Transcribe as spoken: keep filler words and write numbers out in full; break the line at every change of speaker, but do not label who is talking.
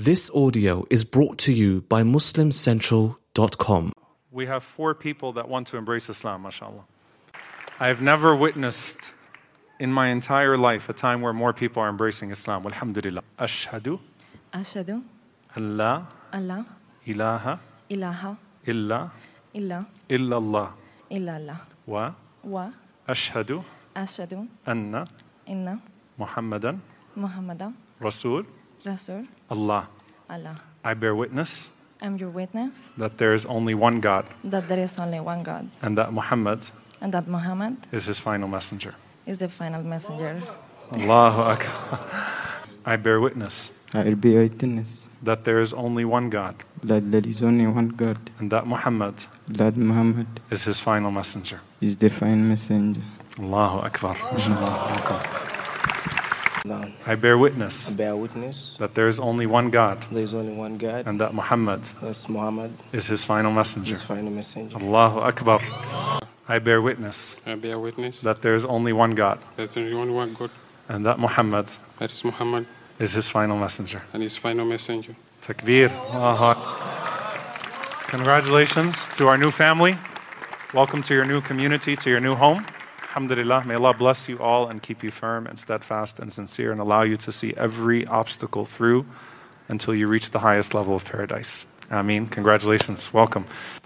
This audio is brought to you by Muslim Central dot com.
We have four people that want to embrace Islam, mashallah. I have never witnessed in my entire life a time where more people are embracing Islam. Alhamdulillah. Ashhadu
Ashhadu
an la
Allah
ilaha
ilaha
illa
illa
illallah
illallah
wa
wa
ashhadu
ashhadu
anna
inna
Muhammadan
Muhammadan
Rasul
Rasul
Allah.
Allah.
I bear witness
I'm your witness
that there is only one God
that there is only one God
and that Muhammad
and that Muhammad
is his final messenger.
is the final messenger.
Allahu Akbar. I bear witness
I bear witness
that there is only one God
that there is only one God,
and that Muhammad
that Muhammad
is his final messenger.
is the final messenger.
Allahu Akbar. Allahu Akbar.
None.
I bear witness
I bear witness
that there is only one God
there is only one God,
and that Muhammad
that's Muhammad,
is his final messenger.
his final messenger.
Allahu Akbar. I bear witness
I bear witness
that there is only one God
there's only one one God,
and that Muhammad
that is Muhammad
is his final messenger.
and his final messenger.
Takbir. Allahu Akbar. Congratulations to our new family. Welcome to your new community, to your new home. Alhamdulillah. May Allah bless you all and keep you firm and steadfast and sincere and allow you to see every obstacle through until you reach the highest level of paradise. Ameen. Congratulations. Welcome.